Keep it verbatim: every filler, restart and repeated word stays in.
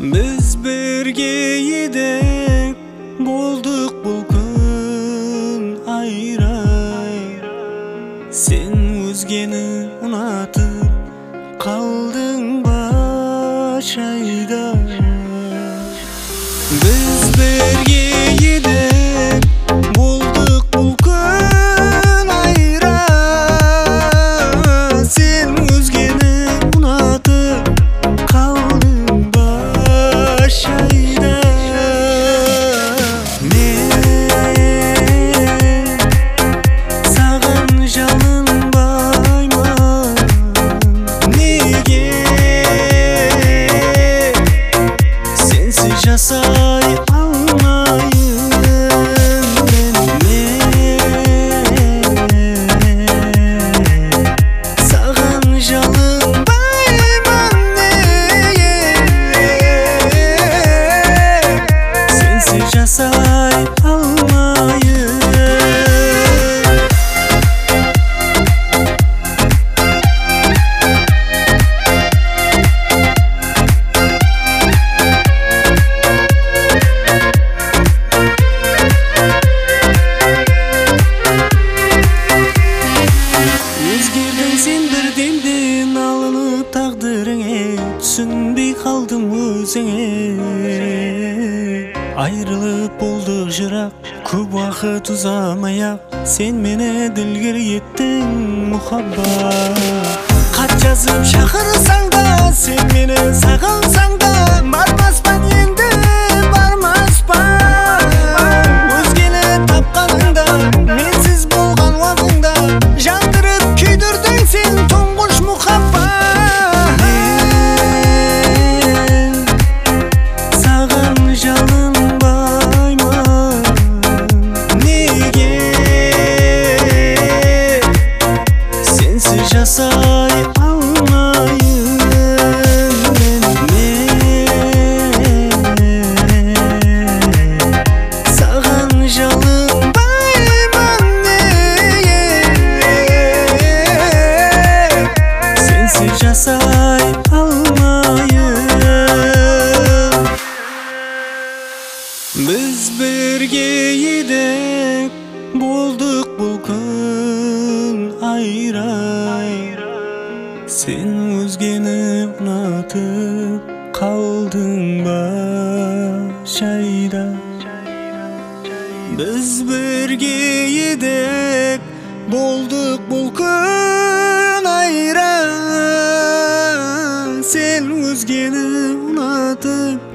Biz birge edek bolduk bu gün ayra. Sen özgeni unatıp kaldın başayda. Biz birge edek bolduk bu gün ayra. Sen özgeni unatıp kaldın başayda. Men sağın жалынбаймын. Неге sensiz жасай алмайын. Men саған жалынбаймын. Неге sensiz жасай алмайын. Өзгердің сен бірдемден алынып тағдырыңе, түсінбей қалдым өзіңе. Айрылып болдық жырақ, көп уақыт ұзамай-ақ, сен мені ділгер еттің мұхаббат. Хат жазып шақырсаң да, сен мені сағынсаң да, бармаспан енді бармаспан. Өзгені тапқаныңда, менсіз болған уақыңда, жандырып күйдірдің сен тұңғыш мұхаббат. Мен саған жалынбаймын. Неге sensiz жасай алмайын. Мен саған жалынбаймын. Неге sensiz жасай алмайын. Biz birge edek bolduk бұл күн айра. Sen өзгені ұнатып қалдың başayда. Biz birge edek bolduk бұл күн айра. Sen өзгені ұнатып